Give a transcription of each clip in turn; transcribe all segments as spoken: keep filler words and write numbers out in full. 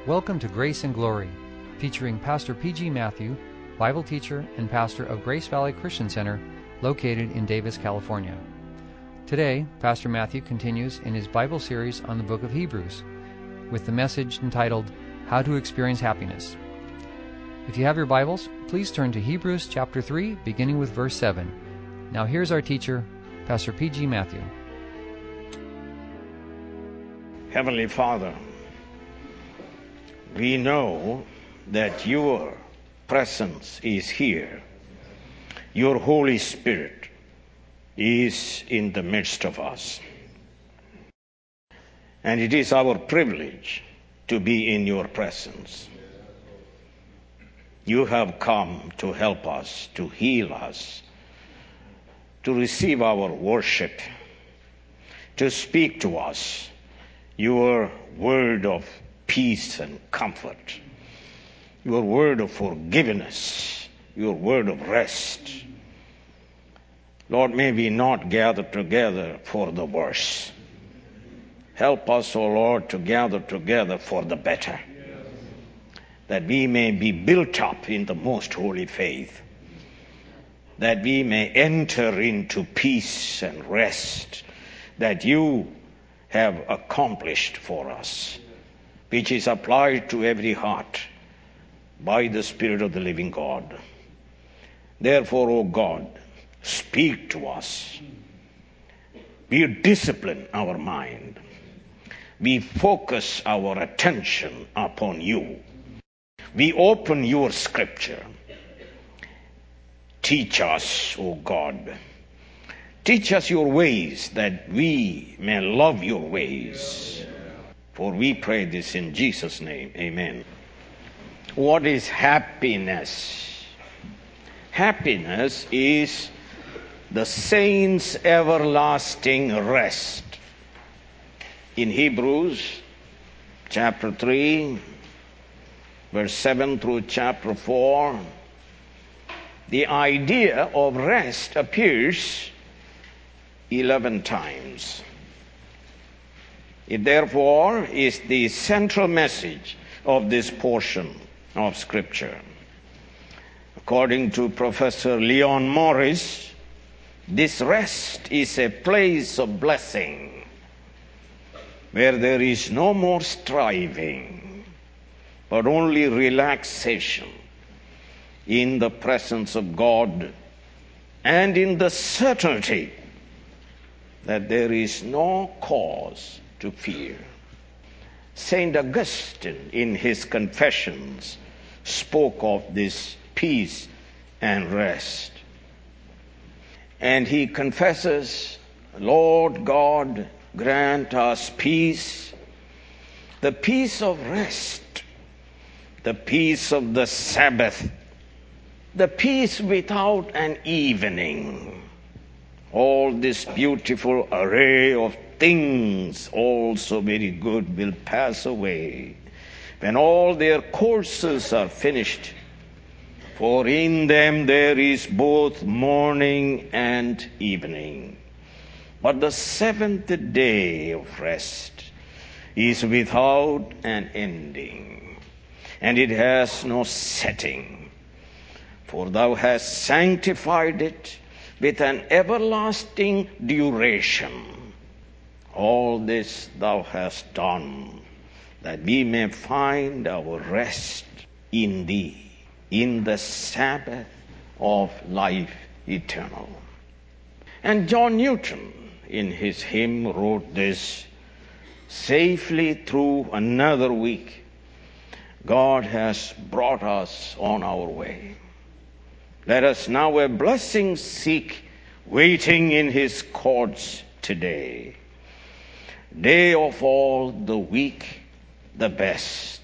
Welcome to Grace and Glory, featuring Pastor P G Matthew, Bible teacher and pastor of Grace Valley Christian Center, located in Davis, California. Today, Pastor Matthew continues in his Bible series on the book of Hebrews, with the message entitled, How to Experience Happiness. If you have your Bibles, please turn to Hebrews chapter three, beginning with verse seven. Now here's our teacher, Pastor P G Matthew. Heavenly Father, we know that your presence is here. Your Holy Spirit is in the midst of us. And it is our privilege to be in your presence. You have come to help us, to heal us, to receive our worship, to speak to us your word of peace and comfort, your word of forgiveness, your word of rest. Lord, may we not gather together for the worse. Help us, O Lord, to gather together for the better, that we may be built up in the most holy faith, that we may enter into peace and rest that you have accomplished for us, which is applied to every heart by the Spirit of the living God. Therefore, O God, speak to us. We discipline our mind. We focus our attention upon you. We open your scripture. Teach us, O God. Teach us your ways, that we may love your ways. For we pray this in Jesus' name. Amen. What is happiness? Happiness is the saints' everlasting rest. In Hebrews chapter three, verse seven through chapter four, the idea of rest appears eleven times. It therefore is the central message of this portion of Scripture. According to Professor Leon Morris, this rest is a place of blessing where there is no more striving, but only relaxation in the presence of God and in the certainty that there is no cause to fear. Saint Augustine, in his Confessions, spoke of this peace and rest. And he confesses, Lord God, grant us peace, the peace of rest, the peace of the Sabbath, the peace without an evening. All this beautiful array of things, also very good, will pass away when all their courses are finished. For in them there is both morning and evening. But the seventh day of rest is without an ending, and it has no setting. For thou hast sanctified it with an everlasting duration. All this thou hast done, that we may find our rest in thee, in the Sabbath of life eternal. And John Newton, in his hymn, wrote this, safely through another week, God has brought us on our way. Let us now a blessing seek, waiting in his courts today. Day of all the week, the best,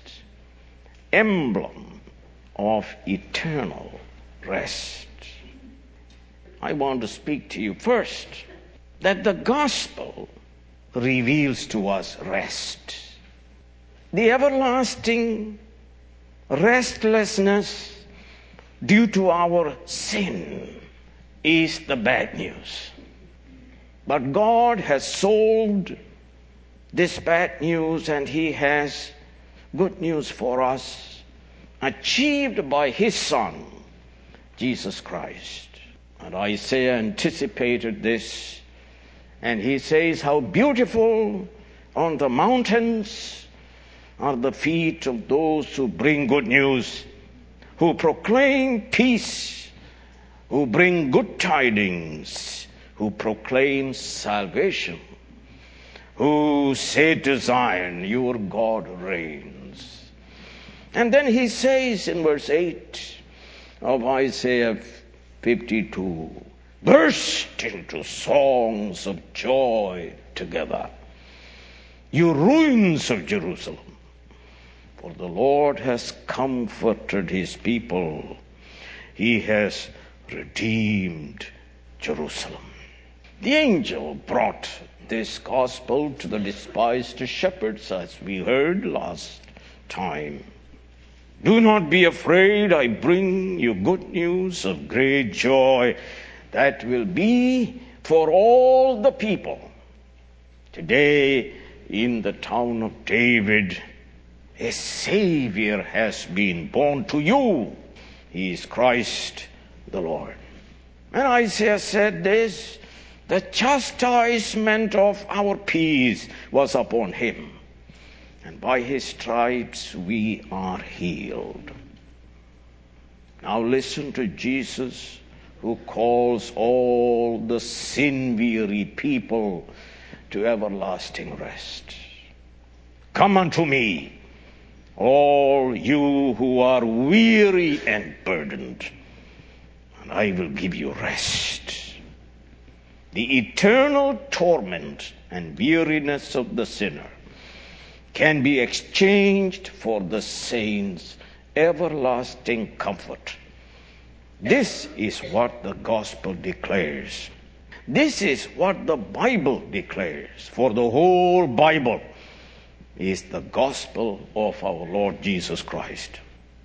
emblem of eternal rest. I want to speak to you first that the gospel reveals to us rest. The everlasting restlessness due to our sin is the bad news. But God has solved this bad news, and he has good news for us, achieved by His Son, Jesus Christ. And Isaiah anticipated this, and he says, how beautiful on the mountains are the feet of those who bring good news, who proclaim peace, who bring good tidings, who proclaim salvation, who say to Zion, your God reigns. And then he says in verse eight of Isaiah fifty-two, burst into songs of joy together, you ruins of Jerusalem, for the Lord has comforted His people. He has redeemed Jerusalem. The angel brought this gospel to the despised shepherds, as we heard last time. Do not be afraid, I bring you good news of great joy that will be for all the people. Today, in the town of David, a Savior has been born to you. He is Christ the Lord. And Isaiah said this, the chastisement of our peace was upon Him, and by His stripes we are healed. Now listen to Jesus, who calls all the sin-weary people to everlasting rest. Come unto me, all you who are weary and burdened, and I will give you rest. The eternal torment and weariness of the sinner can be exchanged for the saints' everlasting comfort. This is what the gospel declares. This is what the Bible declares. For the whole Bible is the gospel of our Lord Jesus Christ.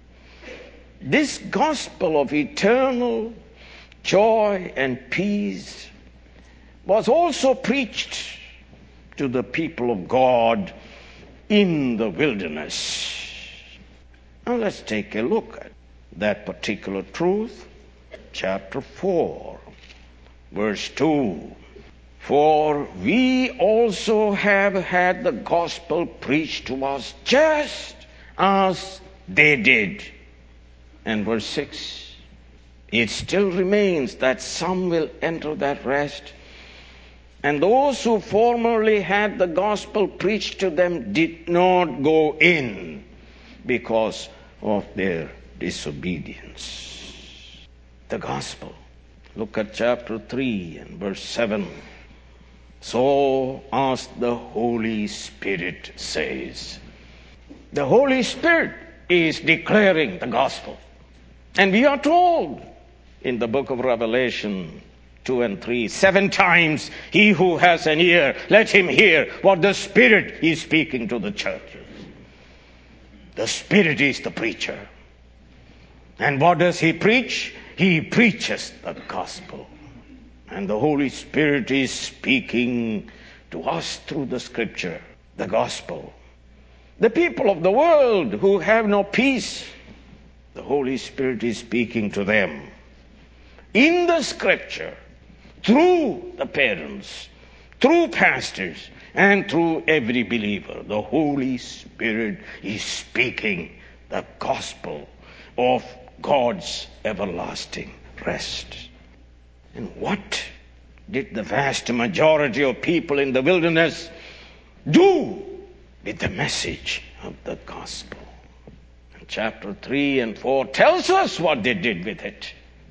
This gospel of eternal joy and peace was also preached to the people of God in the wilderness. Now let's take a look at that particular truth. Chapter four, verse two. For we also have had the gospel preached to us just as they did. And verse six. It still remains that some will enter that rest, and those who formerly had the gospel preached to them did not go in because of their disobedience. The gospel. Look at chapter three and verse seven. So as the Holy Spirit says. The Holy Spirit is declaring the gospel. And we are told in the book of Revelation two and three, seven times, he who has an ear, let him hear what the Spirit is speaking to the churches. The Spirit is the preacher. And what does He preach? He preaches the gospel. And the Holy Spirit is speaking to us through the Scripture, the gospel. The people of the world who have no peace, the Holy Spirit is speaking to them. In the Scripture, through the parents, through pastors, and through every believer, the Holy Spirit is speaking the gospel of God's everlasting rest. And what did the vast majority of people in the wilderness do with the message of the gospel? And chapter three and four tells us what they did with it.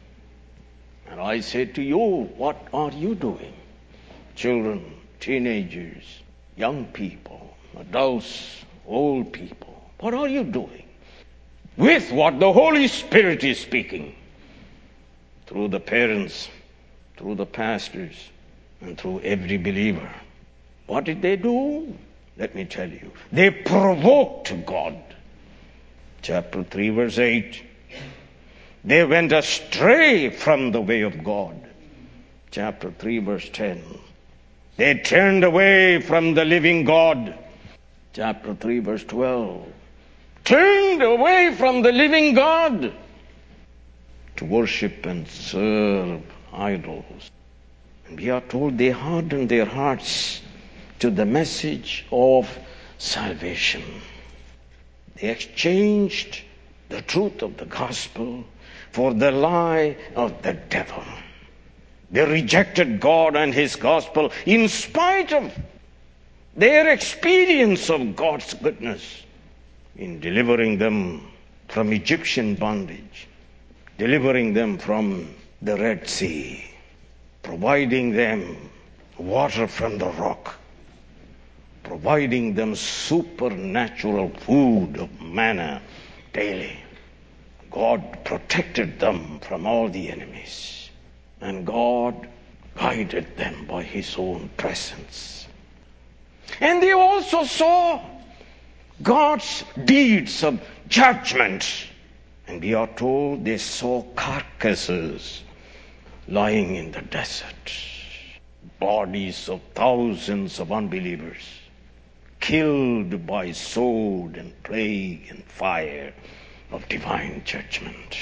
And I say to you, what are you doing? Children, teenagers, young people, adults, old people, what are you doing with what the Holy Spirit is speaking through the parents, through the pastors, and through every believer? What did they do? Let me tell you. They provoked God. Chapter three, verse eight. They went astray from the way of God. Chapter three, verse ten. They turned away from the living God. Chapter three, verse twelve. turned away from the living God to worship and serve idols. And we are told they hardened their hearts to the message of salvation. They exchanged the truth of the gospel for the lie of the devil. They rejected God and His gospel in spite of their experience of God's goodness in delivering them from Egyptian bondage, delivering them from the Red Sea, providing them water from the rock, providing them supernatural food of manna daily. God protected them from all the enemies. And God guided them by His own presence. And they also saw God's deeds of judgment. And we are told they saw carcasses lying in the desert. Bodies of thousands of unbelievers killed by sword and plague and fire of divine judgment.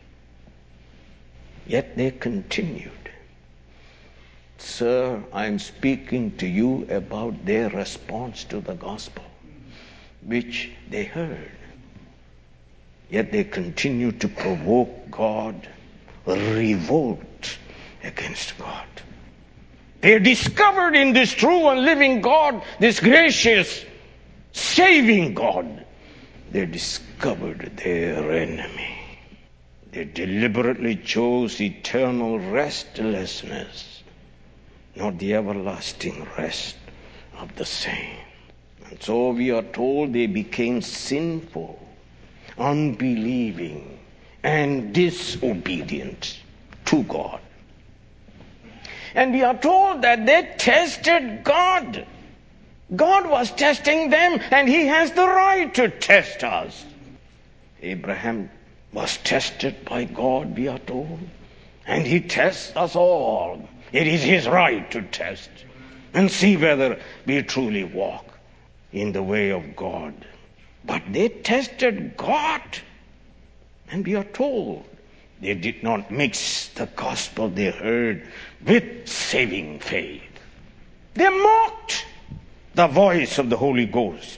Yet they continued. Sir, I am speaking to you about their response to the gospel, which they heard. Yet they continued to provoke God, revolt against God. They discovered in this true and living God, this gracious, saving God, they discovered their enemy. They deliberately chose eternal restlessness, not the everlasting rest of the saints. And so we are told they became sinful, unbelieving, and disobedient to God. And we are told that they tested God. God was testing them, and He has the right to test us. Abraham was tested by God, we are told, and He tests us all. It is His right to test and see whether we truly walk in the way of God. But they tested God, and we are told they did not mix the gospel they heard with saving faith. They mocked the voice of the Holy Ghost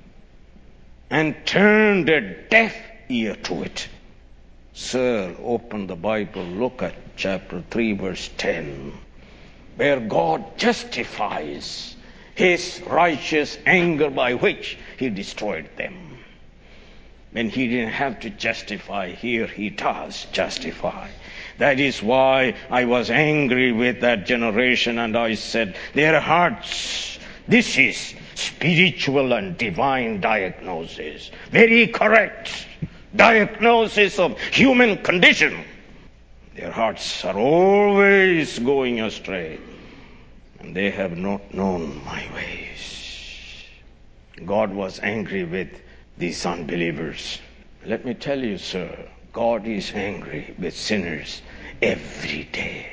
and turned a deaf ear to it. Sir, open the Bible, look at chapter three, verse ten, where God justifies His righteous anger by which He destroyed them. When He didn't have to justify, here He does justify. That is why I was angry with that generation, and I said, their hearts, this is spiritual and divine diagnosis. Very correct diagnosis of human condition. Their hearts are always going astray, and they have not known my ways. God was angry with these unbelievers. Let me tell you, sir, God is angry with sinners every day.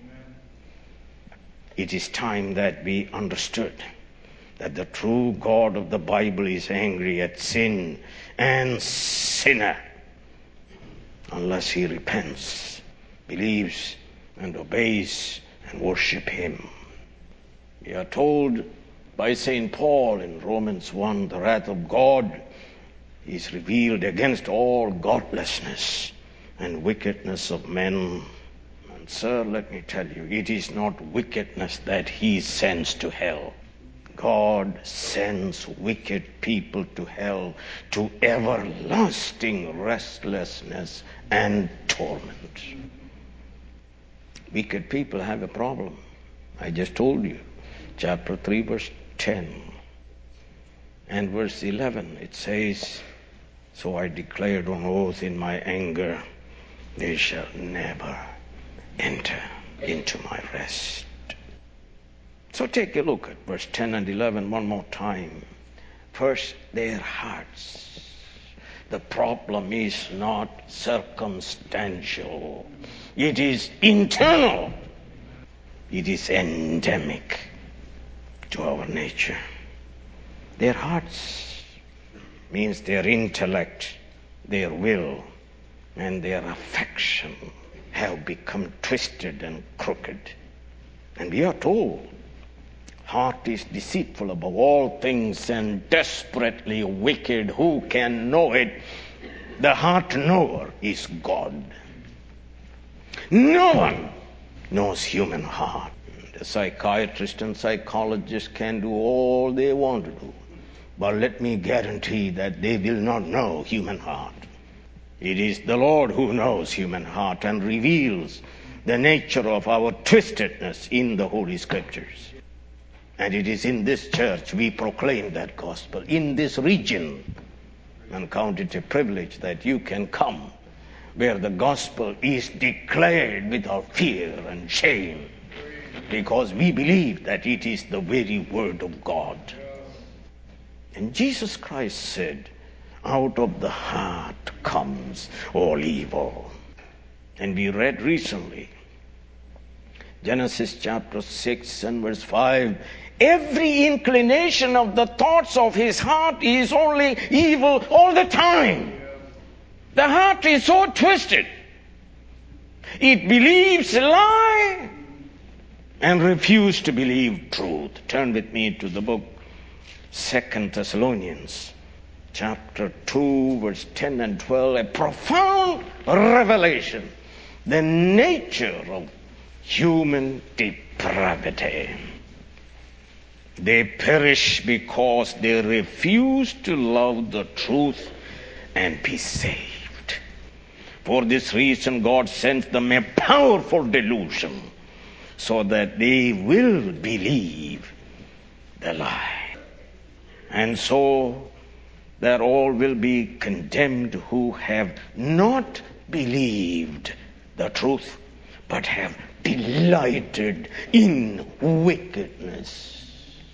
It is time that we understood that the true God of the Bible is angry at sin and sinner unless he repents, believes, and obeys and worship Him. We are told by Saint Paul in Romans one, the wrath of God is revealed against all godlessness and wickedness of men. And sir, let me tell you, it is not wickedness that He sends to hell. God sends wicked people to hell, to everlasting restlessness and torment. Wicked people have a problem. I just told you. Chapter three, verse ten. And verse eleven, it says, so I declared on oath in my anger, they shall never enter into my rest. So take a look at verse ten and eleven one more time. First, their hearts. The problem is not circumstantial. It is internal. It is endemic to our nature. Their hearts. means their intellect, their will, and their affection have become twisted and crooked. And we are told, heart is deceitful above all things and desperately wicked. Who can know it? The heart knower is God. No one knows human heart. The psychiatrist and psychologist can do all they want to do, but let me guarantee that they will not know human heart. It is the Lord who knows human heart and reveals the nature of our twistedness in the Holy Scriptures. And it is in this church we proclaim that gospel, in this region, and count it a privilege that you can come where the gospel is declared without fear and shame, because we believe that it is the very word of God. And Jesus Christ said, out of the heart comes all evil. And we read recently, Genesis chapter six and verse five, every inclination of the thoughts of his heart is only evil all the time. The heart is so twisted. It believes a lie and refuses to believe truth. Turn with me to the book Second Thessalonians chapter two, verse ten and twelve. A profound revelation. The nature of human depravity. They perish because they refuse to love the truth and be saved. For this reason, God sends them a powerful delusion so that they will believe the lie. And so that all will be condemned who have not believed the truth, but have delighted in wickedness.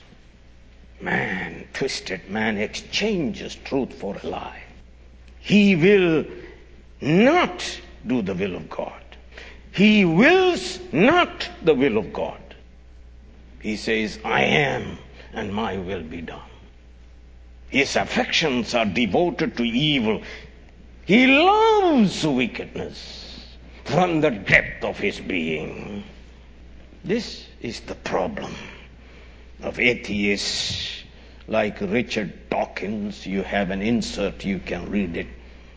Man, twisted man, exchanges truth for a lie. He will not do the will of God. He wills not the will of God. He says, I am, and my will be done. His affections are devoted to evil. He loves wickedness from the depth of his being. This is the problem of atheists like Richard Dawkins. You have an insert, you can read it.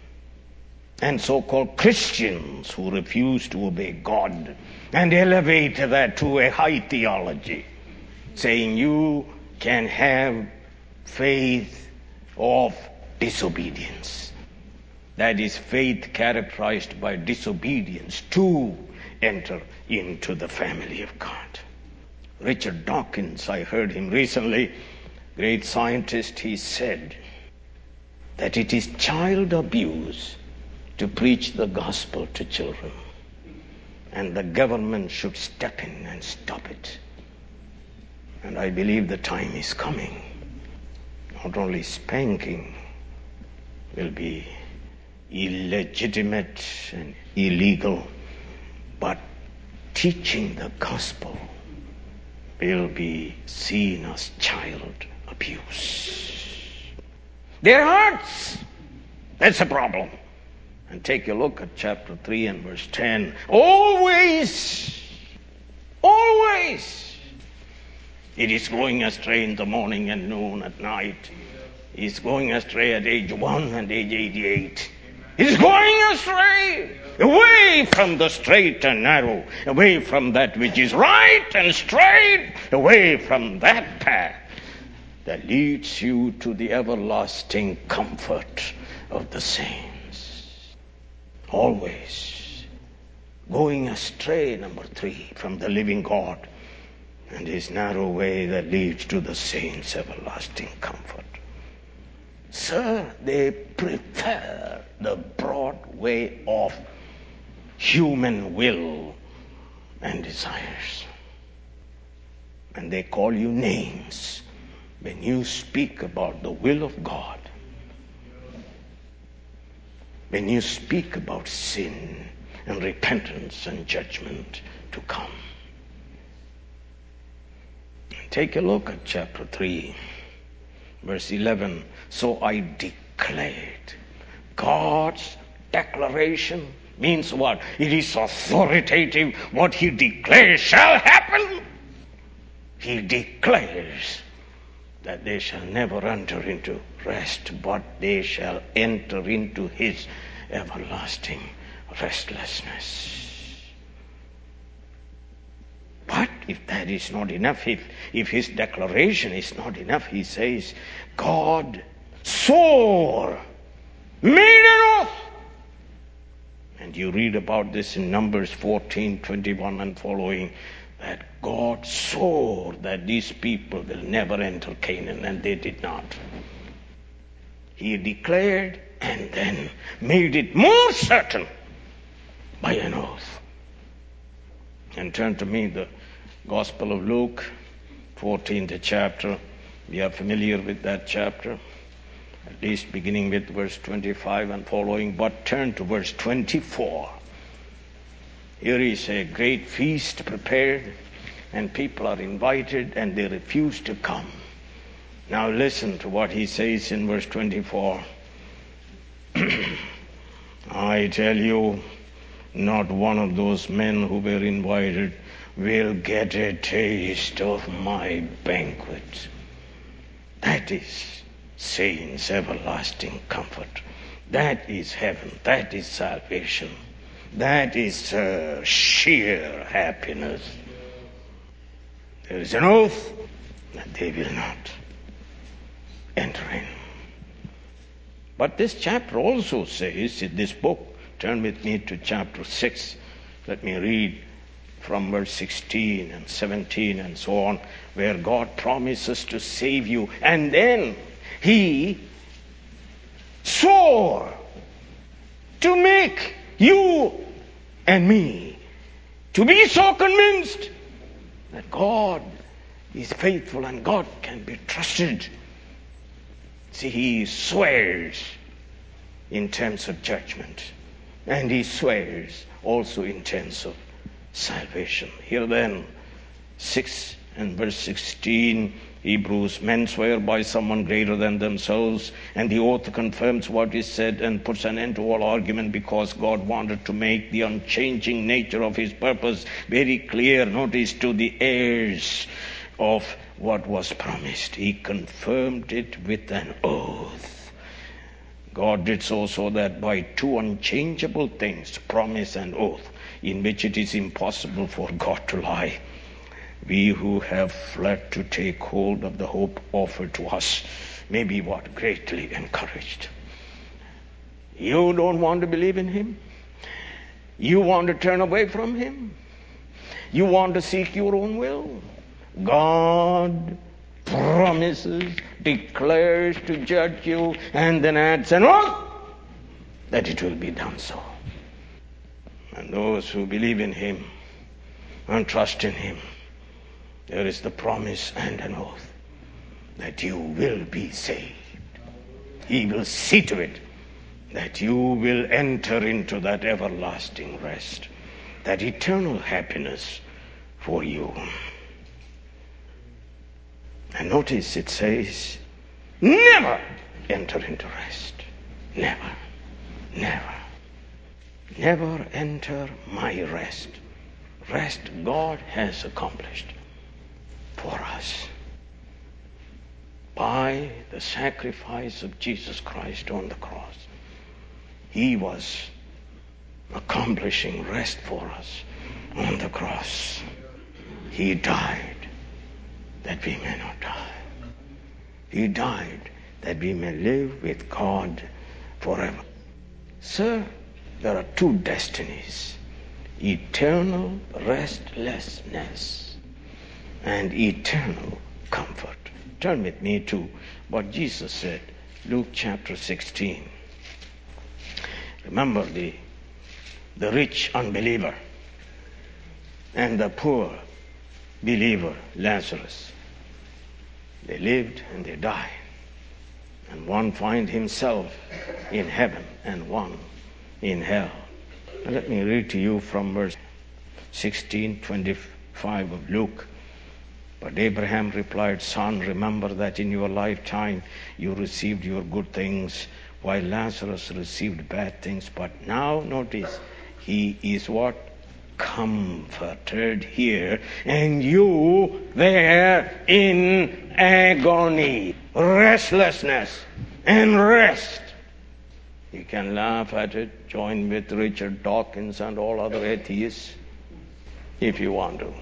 And so-called Christians who refuse to obey God and elevate that to a high theology, saying you can have faith of disobedience. That is faith characterized by disobedience to enter into the family of God. Richard Dawkins, I heard him recently, great scientist, he said that it is child abuse to preach the gospel to children, and the government should step in and stop it. And I believe the time is coming. Not only spanking will be illegitimate and illegal, but teaching the gospel will be seen as child abuse. Their hearts, that's a problem. And take a look at chapter three and verse ten. Always, always, it is going astray in the morning and noon at night. It is going astray at age one and age eighty-eight. It is going astray, away from the straight and narrow, away from that which is right and straight, away from that path that leads you to the everlasting comfort of the saints. Always going astray, number three, from the living God and his narrow way that leads to the saints' everlasting comfort. Sir, they prefer the broad way of human will and desires. And they call you names when you speak about the will of God. When you speak about sin and repentance and judgment to come. Take a look at chapter three, verse eleven. So I declared. God's declaration means what? It is authoritative. What He declares shall happen. He declares that they shall never enter into rest, but they shall enter into His everlasting restlessness. But if that is not enough, if, if His declaration is not enough, He says, God swore, made an oath. And you read about this in Numbers fourteen, twenty-one and following, that God swore that these people will never enter Canaan, and they did not. He declared and then made it more certain by an oath. And turn to me the Gospel of Luke, fourteenth chapter. We are familiar with that chapter, at least beginning with verse twenty-five and following. But turn to verse twenty-four. Here is a great feast prepared, and people are invited, and they refuse to come. Now listen to what he says in verse twenty-four. I tell you, not one of those men who were invited will get a taste of my banquet. That is saints' everlasting comfort. That is heaven. That is salvation. That is uh, sheer happiness. There is an oath that they will not enter in. But this chapter also says in this book, turn with me to chapter six. Let me read from verse sixteen and seventeen and so on, where God promises to save you. And then He swore to make you and me to be so convinced that God is faithful and God can be trusted. See, He swears in terms of judgment, and He swears also in terms of salvation. Here then, six and verse sixteen, Hebrews, men swear by someone greater than themselves, and the oath confirms what is said and puts an end to all argument, because God wanted to make the unchanging nature of His purpose very clear, notice, to the heirs of what was promised. He confirmed it with an oath. God did so so that by two unchangeable things, promise and oath, in which it is impossible for God to lie, we who have fled to take hold of the hope offered to us may be what? Greatly encouraged. You don't want to believe in Him? You want to turn away from Him? You want to seek your own will? God promises, declares to judge you, and then adds an oath that it will be done so. And those who believe in Him and trust in Him, there is the promise and an oath that you will be saved. He will see to it that you will enter into that everlasting rest, that eternal happiness for you. And notice it says, never enter into rest. Never. Never. Never enter my rest. Rest God has accomplished for us by the sacrifice of Jesus Christ on the cross. He was accomplishing rest for us on the cross. He died that we may not die. He died that we may live with God forever. Sir, there are two destinies: eternal restlessness and eternal comfort. Turn with me to what Jesus said, Luke chapter sixteen. Remember the, the rich unbeliever and the poor believer, Lazarus. They lived and they died. And one finds himself in heaven and one in hell. Now let me read to you from verse sixteen, twenty-five of Luke. But Abraham replied, Son, remember that in your lifetime you received your good things, while Lazarus received bad things. But now, notice, he is what? Comforted here, and you there in agony, restlessness, and rest. You can laugh at it, join with Richard Dawkins and all other atheists if you want to.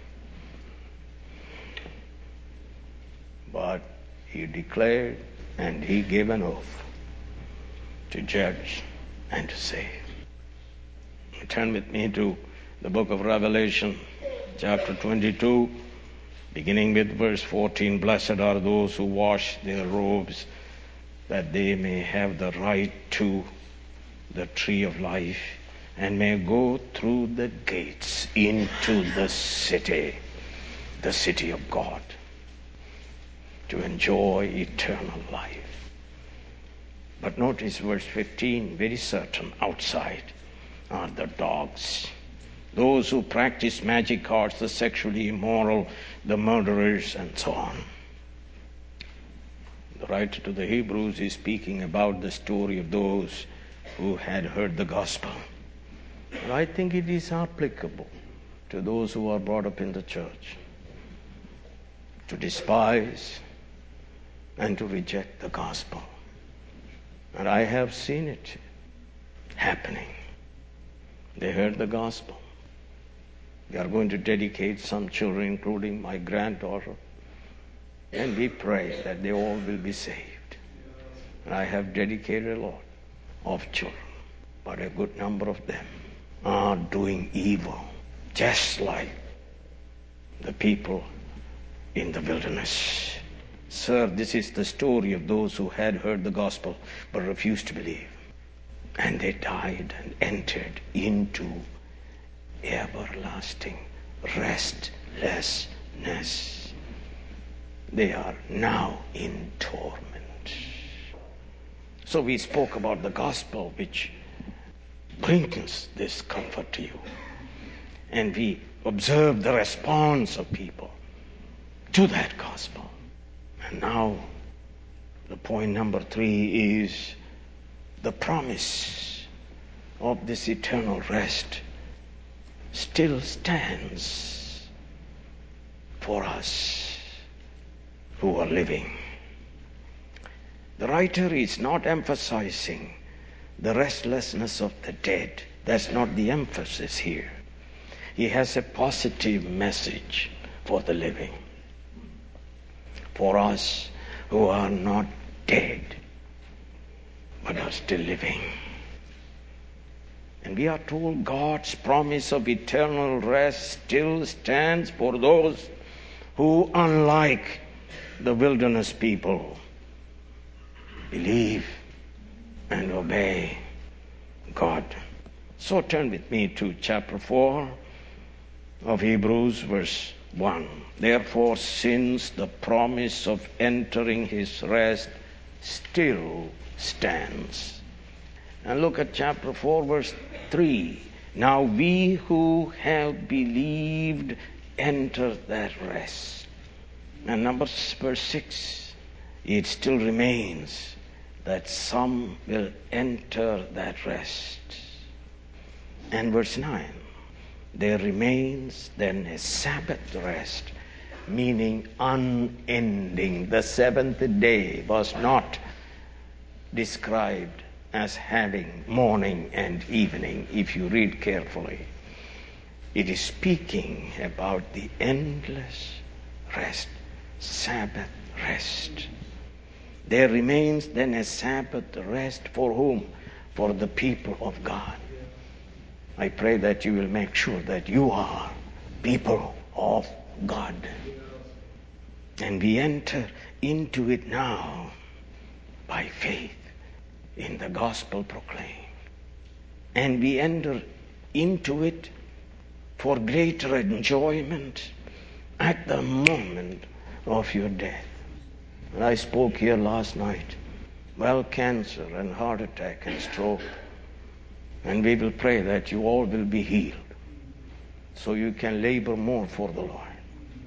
But he declared and he gave an oath to judge and to save. Turn with me to the book of Revelation, chapter twenty-two, beginning with verse fourteen. Blessed are those who wash their robes, that they may have the right to the tree of life, and may go through the gates into the city, the city of God, to enjoy eternal life. But notice verse fifteen, very certain, outside are the dogs. Those who practice magic arts, the sexually immoral, the murderers, and so on. The writer to the Hebrews is speaking about the story of those who had heard the gospel. But I think it is applicable to those who are brought up in the church to despise and to reject the gospel. And I have seen it happening. They heard the gospel. We are going to dedicate some children, including my granddaughter, and we pray that they all will be saved. And I have dedicated a lot of children, but a good number of them are doing evil, just like the people in the wilderness. Sir, this is the story of those who had heard the gospel but refused to believe. And they died and entered into everlasting restlessness. They are now in torment. So we spoke about the gospel which brings this comfort to you. And we observed the response of people to that gospel. And now the point number three is the promise of this eternal rest still stands for us who are living. The writer is not emphasizing the restlessness of the dead. That's not the emphasis here. He has a positive message for the living. For us who are not dead, but are still living. And we are told God's promise of eternal rest still stands for those who, unlike the wilderness people, believe and obey God. So turn with me to chapter four of Hebrews, verse one. Therefore, since the promise of entering his rest still stands. And look at chapter four, verse three. Now we who have believed enter that rest. And number verse six, it still remains that some will enter that rest. And verse nine, there remains then a Sabbath rest, meaning unending. The seventh day was not described as having morning and evening, if you read carefully. It is speaking about the endless rest, Sabbath rest. There remains then a Sabbath rest for whom? For the people of God. I pray that you will make sure that you are people of God. And we enter into it now by faith in the gospel proclaimed. And we enter into it for greater enjoyment at the moment of your death. And I spoke here last night. Well, cancer and heart attack and stroke. And we will pray that you all will be healed, so you can labor more for the Lord.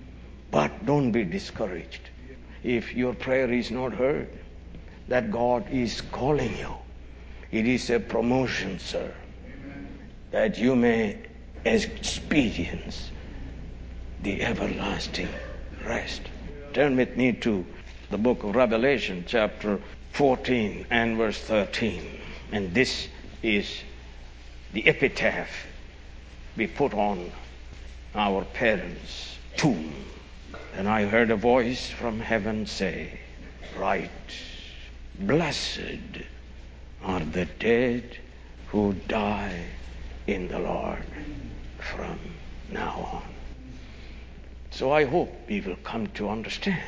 But don't be discouraged if your prayer is not heard, that God is calling you. It is a promotion, sir, that you may experience the everlasting rest. Turn with me to the book of Revelation, chapter fourteen and verse thirteen. And this is the epitaph we put on our parents' tomb. And I heard a voice from heaven say, "Write, blessed are the dead who die in the Lord from now on." So I hope we will come to understand.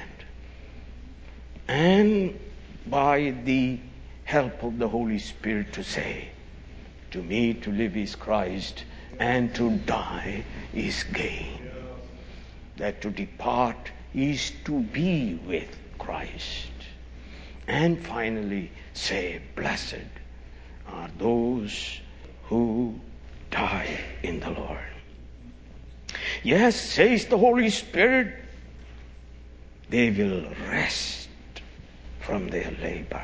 And by the help of the Holy Spirit to say, to me to live is Christ and to die is gain. That to depart is to be with Christ. And finally say, blessed are those who die in the Lord. Yes, says the Holy Spirit, they will rest from their labor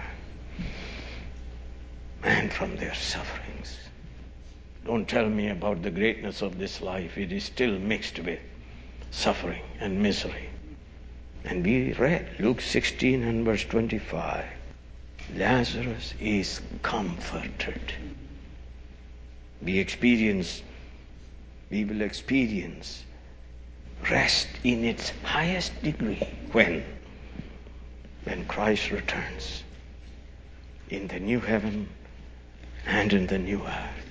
and from their sufferings. Don't tell me about the greatness of this life. It is still mixed with suffering and misery. And we read Luke sixteen and verse twenty-five. Lazarus is comforted. We experience, we will experience rest in its highest degree. When? When Christ returns in the new heaven and in the new earth.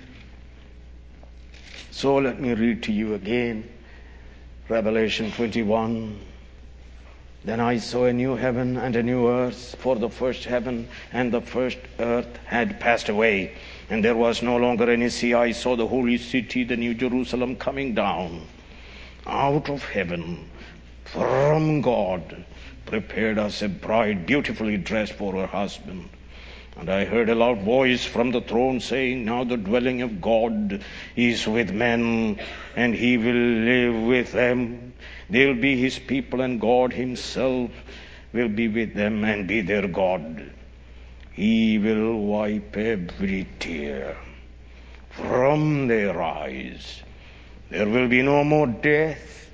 So let me read to you again Revelation twenty-one. Then I saw a new heaven and a new earth, for the first heaven and the first earth had passed away, and there was no longer any sea. I saw the holy city, the new Jerusalem, coming down out of heaven from God, prepared as a bride beautifully dressed for her husband. And I heard a loud voice from the throne saying, "Now the dwelling of God is with men, and he will live with them. They will be his people, and God himself will be with them and be their God. He will wipe every tear from their eyes. There will be no more death,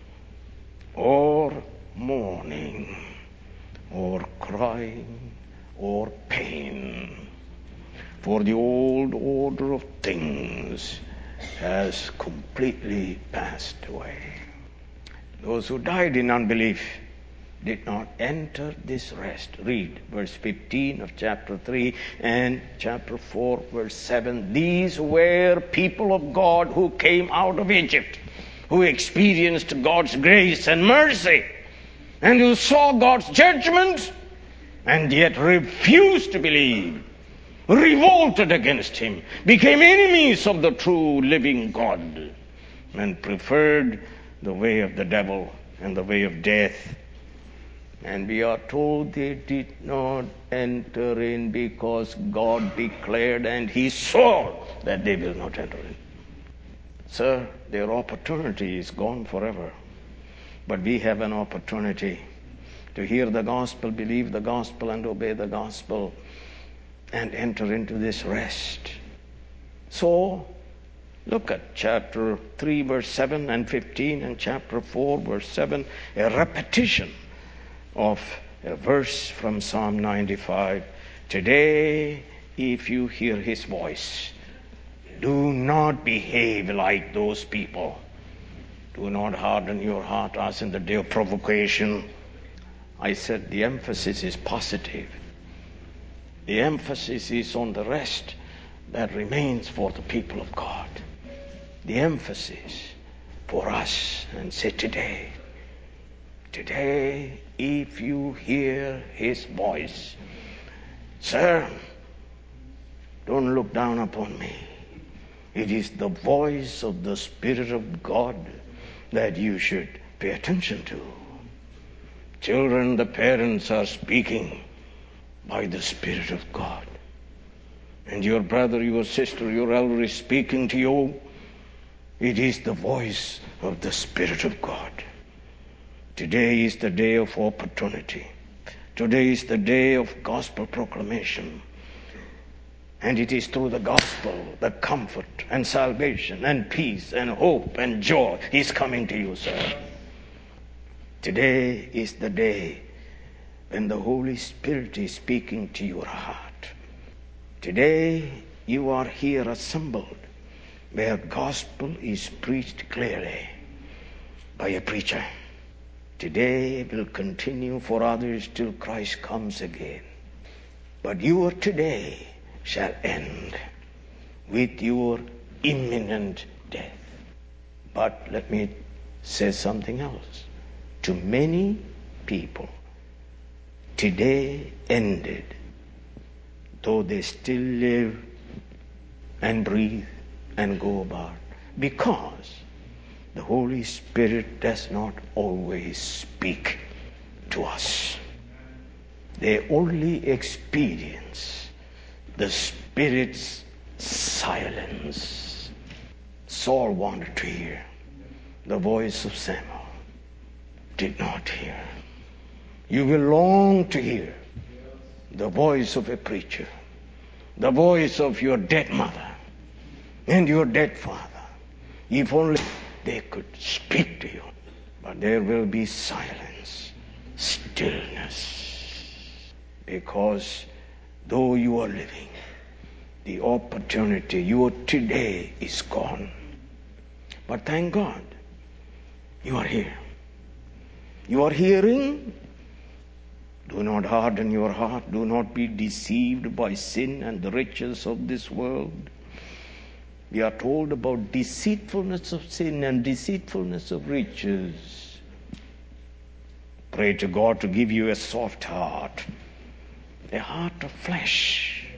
or mourning, or crying, or pain, for the old order of things has completely passed away." Those who died in unbelief did not enter this rest. Read verse fifteen of chapter three and chapter four, verse seven. These were people of God who came out of Egypt, who experienced God's grace and mercy, and who saw God's judgment, and yet refused to believe, revolted against him, became enemies of the true living God, and preferred the way of the devil and the way of death. And we are told they did not enter in because God declared and he saw that they will not enter in. Sir, their opportunity is gone forever. But we have an opportunity to hear the gospel, believe the gospel, and obey the gospel, and enter into this rest. So, look at chapter three, verse seven and fifteen, and chapter four, verse seven, a repetition of a verse from Psalm ninety-five. Today, if you hear his voice, do not behave like those people. Do not harden your heart as in the day of provocation. I said the emphasis is positive. The emphasis is on the rest that remains for the people of God. The emphasis for us, and say today, today, if you hear his voice, sir, don't look down upon me. It is the voice of the Spirit of God that you should pay attention to. Children, the parents are speaking by the Spirit of God. And your brother, your sister, your elder is speaking to you. It is the voice of the Spirit of God. Today is the day of opportunity. Today is the day of gospel proclamation. And it is through the gospel that comfort and salvation and peace and hope and joy is coming to you, sir. Today is the day when the Holy Spirit is speaking to your heart. Today you are here assembled where gospel is preached clearly by a preacher. Today will continue for others till Christ comes again. But your today shall end with your imminent death. But let me say something else. To many people, today ended, though they still live and breathe and go about, because the Holy Spirit does not always speak to us. They only experience the Spirit's silence. Saul wanted to hear the voice of Samuel, did not hear. You will long to hear the voice of a preacher, the voice of your dead mother and your dead father. If only they could speak to you. But there will be silence, stillness, because though you are living, the opportunity, your today is gone. But thank God, you are here. You are hearing. Do not harden your heart. Do not be deceived by sin and the riches of this world. We are told about deceitfulness of sin and deceitfulness of riches. Pray to God to give you a soft heart, a heart of flesh.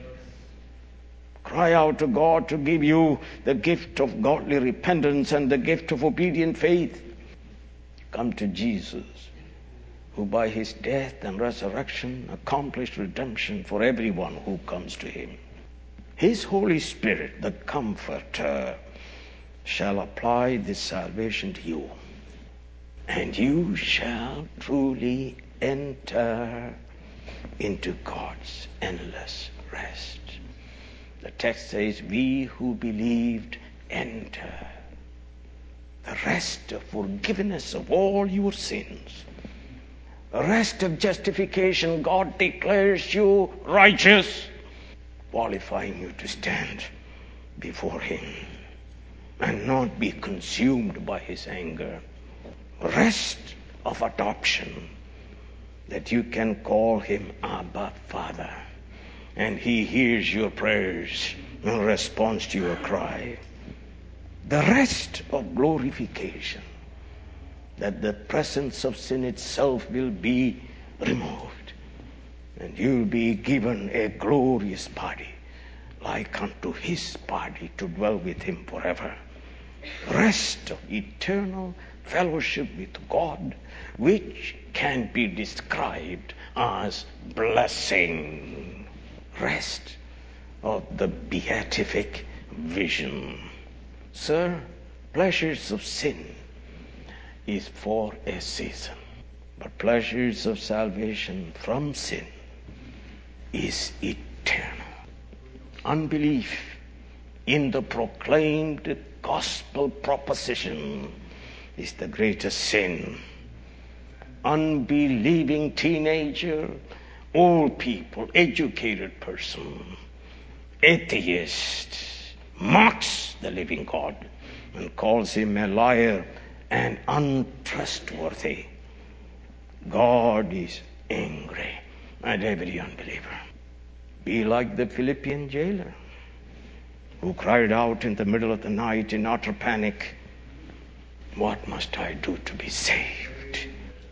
Cry out to God to give you the gift of godly repentance and the gift of obedient faith. Come to Jesus, who by his death and resurrection accomplished redemption for everyone who comes to him. His Holy Spirit, the Comforter, shall apply this salvation to you, and you shall truly enter into God's endless rest. The text says, we who believed enter the rest of forgiveness of all your sins. The rest of justification. God declares you righteous, qualifying you to stand before him and not be consumed by his anger. Rest of adoption, that you can call him Abba, Father, and he hears your prayers in response to your cry. The rest of glorification, that the presence of sin itself will be removed, and you'll be given a glorious body, like unto his body, to dwell with him forever. Rest of eternal fellowship with God, which can be described as blessing. Rest of the beatific vision. Sir, pleasures of sin is for a season, but pleasures of salvation from sin is eternal. Unbelief in the proclaimed gospel proposition is the greatest sin. Unbelieving teenager, old people, educated person, atheist, mocks the living God and calls him a liar and untrustworthy. God is angry at every unbeliever. Be like the Philippian jailer who cried out in the middle of the night in utter panic, what must I do to be saved?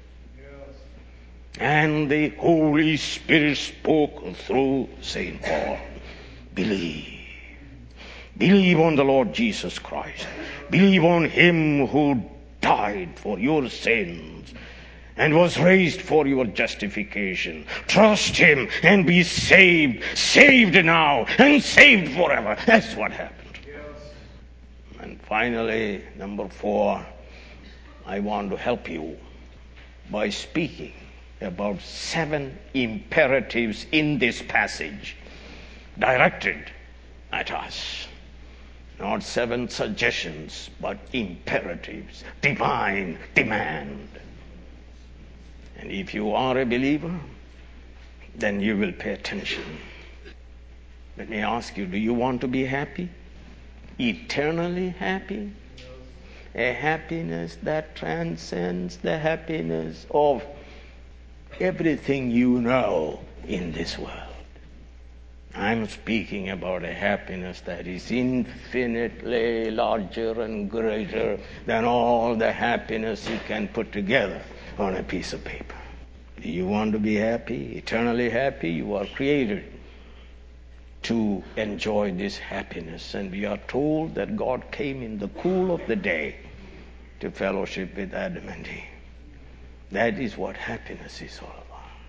And the Holy Spirit spoke through Saint Paul. Believe. Believe on the Lord Jesus Christ. Believe on him who died for your sins and was raised for your justification. Trust him and be saved. Saved now and saved forever. That's what happened. Yes. And finally, number four, I want to help you by speaking about seven imperatives in this passage directed at us. Not seven suggestions, but imperatives, divine demand. And if you are a believer, then you will pay attention. Let me ask you, do you want to be happy? Eternally happy? A happiness that transcends the happiness of everything you know in this world. I'm speaking about a happiness that is infinitely larger and greater than all the happiness you can put together on a piece of paper. Do you want to be happy, eternally happy? You are created to enjoy this happiness. And we are told that God came in the cool of the day to fellowship with Adam and Eve. That is what happiness is all about.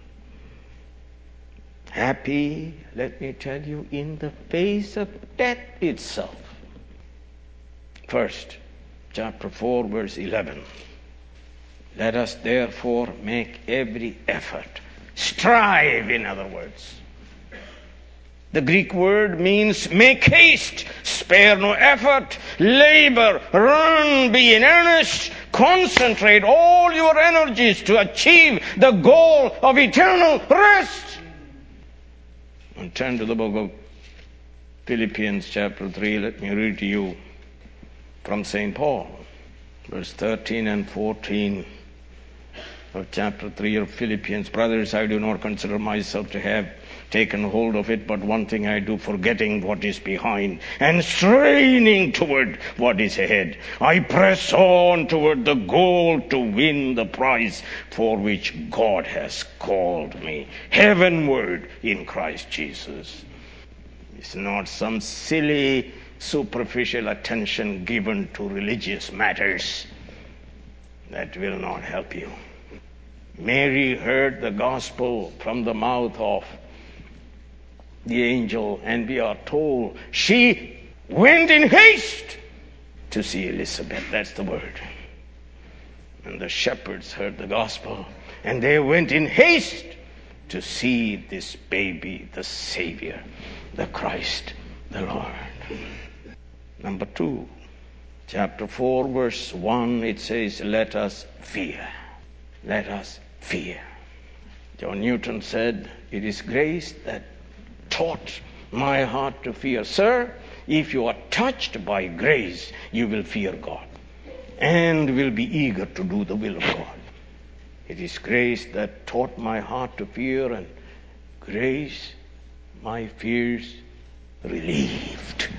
Happy, let me tell you, in the face of death itself. First, chapter four, verse eleven. Let us therefore make every effort. Strive, in other words. The Greek word means make haste, spare no effort, labor, run, be in earnest, concentrate all your energies to achieve the goal of eternal rest. And turn to the book of Philippians chapter three. Let me read to you from Saint Paul, verse thirteen and fourteen of chapter three of Philippians. Brothers, I do not consider myself to have taken hold of it, but one thing I do, forgetting what is behind and straining toward what is ahead. I press on toward the goal to win the prize for which God has called me heavenward in Christ Jesus. It's not some silly, superficial attention given to religious matters. That will not help you. Mary heard the gospel from the mouth of the angel, and we are told she went in haste to see Elizabeth. That's the word. And the shepherds heard the gospel, and they went in haste to see this baby, the Savior, the Christ, the Lord. Number two, chapter four, verse one, it says, let us fear. Let us fear. John Newton said, it is grace that taught my heart to fear. Sir, if you are touched by grace, you will fear God and will be eager to do the will of God. It is grace that taught my heart to fear, and grace my fears relieved.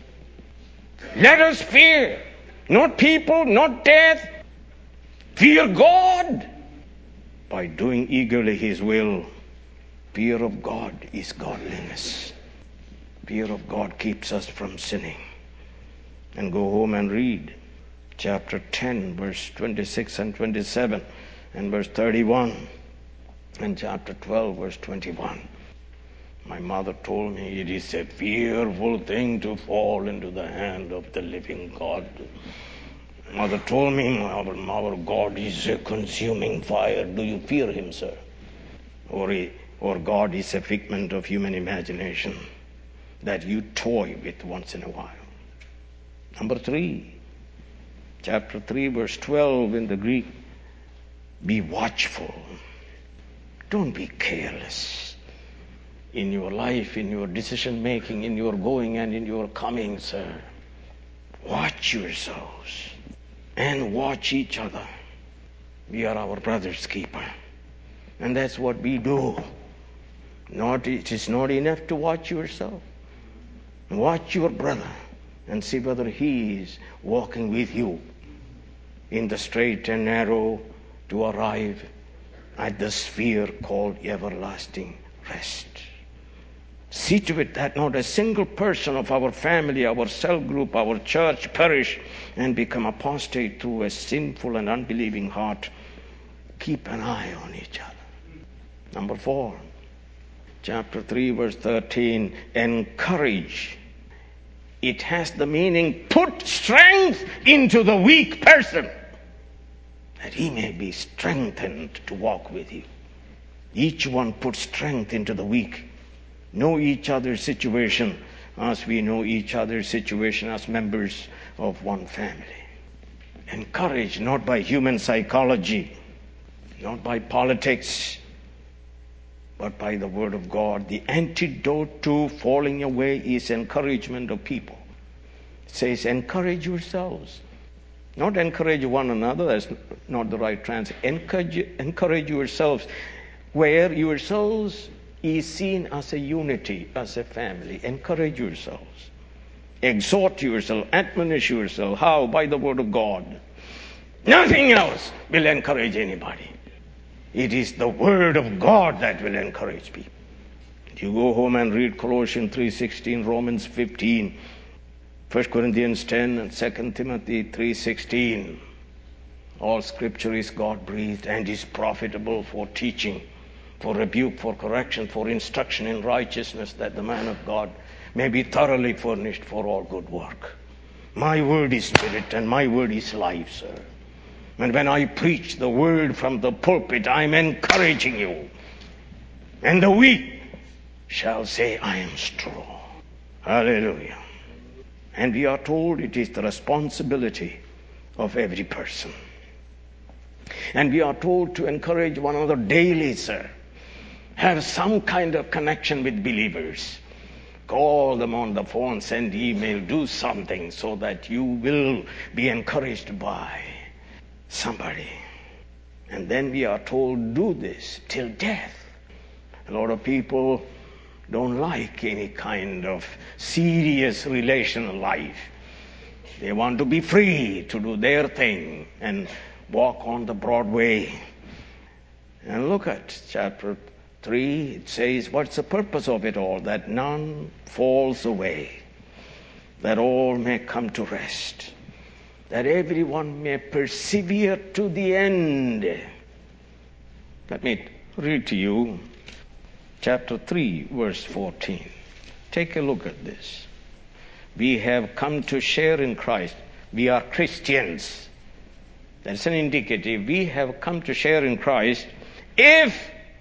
Let us fear, not people, not death. Fear God by doing eagerly His will. Fear of God is godliness. Fear of God keeps us from sinning. And go home and read chapter ten, verse twenty-six and twenty-seven, and verse thirty-one, and chapter twelve, verse twenty-one. My mother told me it is a fearful thing to fall into the hand of the living God. Mother told me, our, our God is a consuming fire. Do you fear Him, sir? Or, he, or God is a figment of human imagination that you toy with once in a while. Number three, chapter three, verse twelve in the Greek, be watchful. Don't be careless in your life, in your decision making, in your going and in your coming, sir. Watch yourselves and watch each other. We are our brother's keeper. And that's what we do. Not, it is not enough to watch yourself. Watch your brother and see whether he is walking with you in the straight and narrow to arrive at the sphere called everlasting rest. See to it that not a single person of our family, our cell group, our church perish and become apostate through a sinful and unbelieving heart. Keep an eye on each other. Number four, chapter three, verse thirteen, encourage. It has the meaning, put strength into the weak person. that he may be strengthened to walk with you. Each one put strength into the weak. Know each other's situation as we know each other's situation as members of one family. Encourage not by human psychology, not by politics, but by the Word of God. The antidote to falling away is encouragement of people. It says, encourage yourselves. Not encourage one another, that's not the right translation. Encourage, encourage yourselves, where yourselves is seen as a unity, as a family. Encourage yourselves. Exhort yourself, admonish yourself. How? By the Word of God. Nothing else will encourage anybody. It is the Word of God that will encourage people. You go home and read Colossians three sixteen, Romans fifteen, First Corinthians ten, and Second Timothy three sixteen. All Scripture is God-breathed and is profitable for teaching, for rebuke, for correction, for instruction in righteousness, that the man of God may be thoroughly furnished for all good work. My word is spirit and my word is life, sir. And when I preach the word from the pulpit, I'm encouraging you. And the weak shall say, I am strong. Hallelujah. And we are told it is the responsibility of every person. And we are told to encourage one another daily, sir. Have some kind of connection with believers. Call them on the phone, send email, do something so that you will be encouraged by somebody. And then we are told, do this till death. A lot of people don't like any kind of serious relational life. They want to be free to do their thing and walk on the broad way. And look at chapter three. It says, what's the purpose of it all? That none falls away, that all may come to rest, that everyone may persevere to the end. Let me read to you chapter three, verse fourteen. Take a look at this. We have come to share in Christ. We are Christians. That's an indicative. We have come to share in Christ if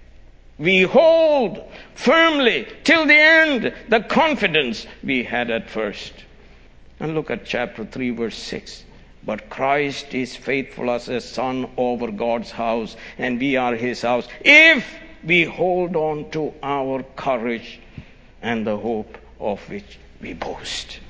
we hold firmly till the end the confidence we had at first. And look at chapter three, verse six. But Christ is faithful as a son over God's house, and we are his house, if we hold on to our courage and the hope of which we boast.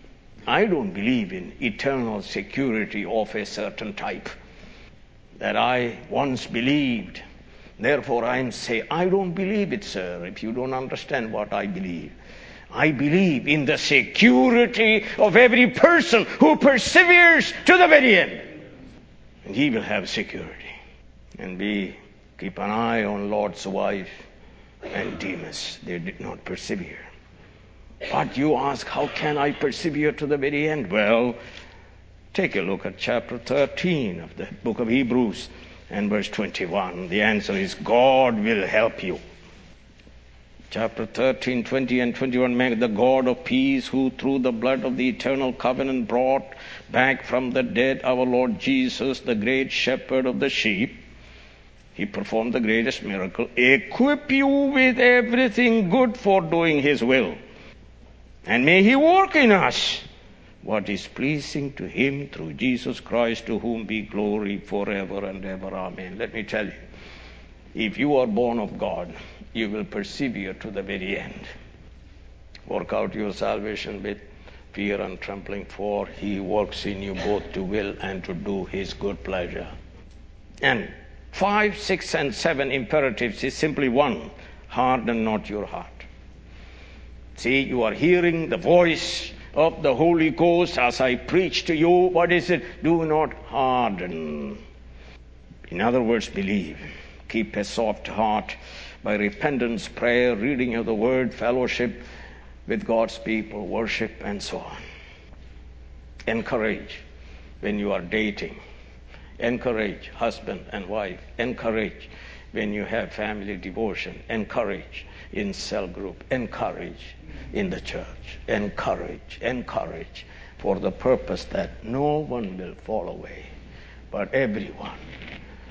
I don't believe in eternal security of a certain type that I once believed. Therefore I am saying, I don't believe it, sir, if you don't understand what I believe. I believe in the security of every person who perseveres to the very end. And he will have security. And we keep an eye on Lot's wife and Demas. They did not persevere. But you ask, how can I persevere to the very end? Well, take a look at chapter thirteen of the book of Hebrews and verse twenty-one. The answer is God will help you. Chapter thirteen, twenty and twenty-one. May the God of peace, who through the blood of the eternal covenant brought back from the dead our Lord Jesus, the great shepherd of the sheep, he performed the greatest miracle, equip you with everything good for doing his will. And may he work in us what is pleasing to him through Jesus Christ, to whom be glory forever and ever. Amen. Let me tell you, if you are born of God, you will persevere to the very end. Work out your salvation with fear and trembling, for he works in you both to will and to do his good pleasure. And five, six, and seven imperatives is simply one: harden not your heart. See, you are hearing the voice of the Holy Ghost as I preach to you. What is it? Do not harden. In other words, believe. Keep a soft heart by repentance, prayer, reading of the word, fellowship with God's people, worship, and so on. Encourage when you are dating. Encourage husband and wife. Encourage when you have family devotion. Encourage in cell group. Encourage in the church. Encourage, encourage, for the purpose that no one will fall away, but everyone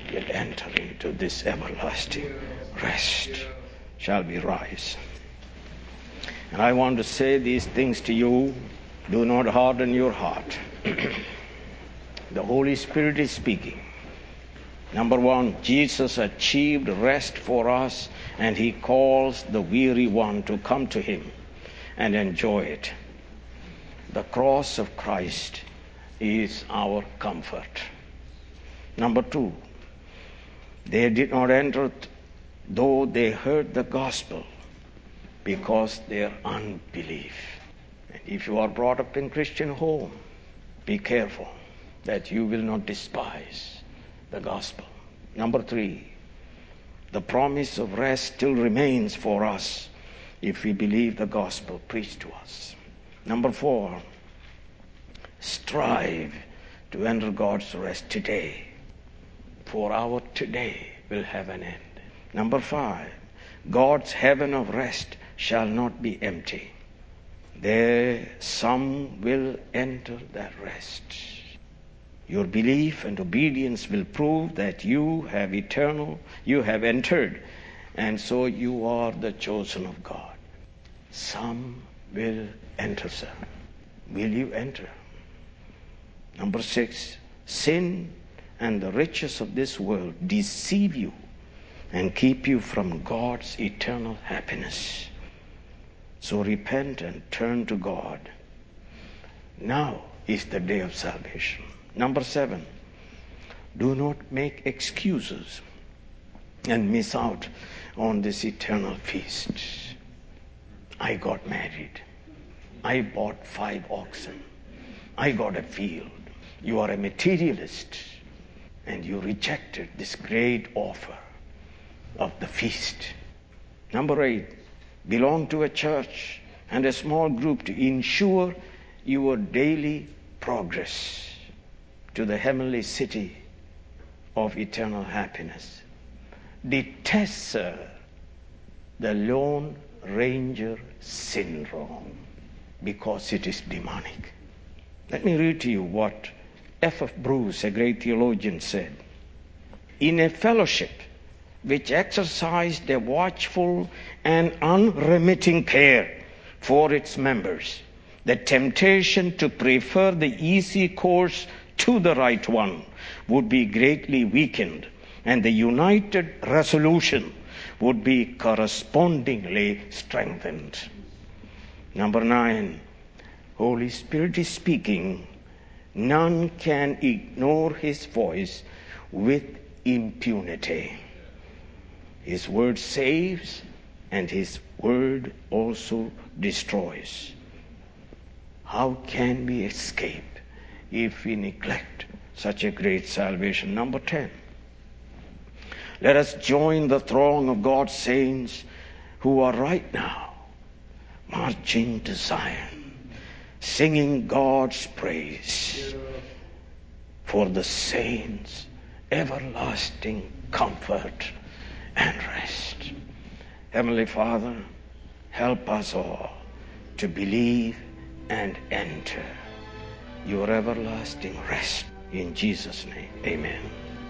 will enter into this everlasting rest. Shall we rise? And I want to say these things to you. Do not harden your heart. The Holy Spirit is speaking. Number one, Jesus achieved rest for us, and he calls the weary one to come to him and enjoy it. The cross of Christ is our comfort. Number two, they did not enter though they heard the gospel because their unbelief. And if you are brought up in Christian home, be careful that you will not despise the gospel. Number three, the promise of rest still remains for us if we believe the gospel preached to us. Number four, strive to enter God's rest today, for our today will have an end. Number five, God's heaven of rest shall not be empty. There some will enter that rest. Your belief and obedience will prove that you have eternal, you have entered, and so you are the chosen of God. Some will enter, sir. Will you enter? Number six, sin and the riches of this world deceive you and keep you from God's eternal happiness. So repent and turn to God. Now is the day of salvation. Number seven, do not make excuses and miss out on this eternal feast. I got married. I bought five oxen. I got a field. You are a materialist and you rejected this great offer of the feast. Number eight, belong to a church and a small group to ensure your daily progress to the heavenly city of eternal happiness. Detest, sir, the Lone Ranger syndrome because it is demonic. Let me read to you what F F Bruce, a great theologian, said. In a fellowship which exercised a watchful and unremitting care for its members, the temptation to prefer the easy course to the right one would be greatly weakened, and the united resolution would be correspondingly strengthened. Number nine, Holy Spirit is speaking. None can ignore his voice with impunity. His word saves, and his word also destroys. How can we escape if we neglect such a great salvation? Number ten, let us join the throng of God's saints who are right now marching to Zion, singing God's praise for the saints' everlasting comfort and rest. Heavenly Father, help us all to believe and enter your everlasting rest. In Jesus' name, amen.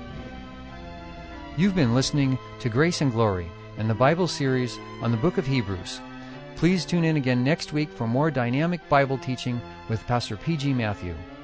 You've been listening to Grace and Glory and the Bible series on the book of Hebrews. Please tune in again next week for more dynamic Bible teaching with Pastor P G Matthew.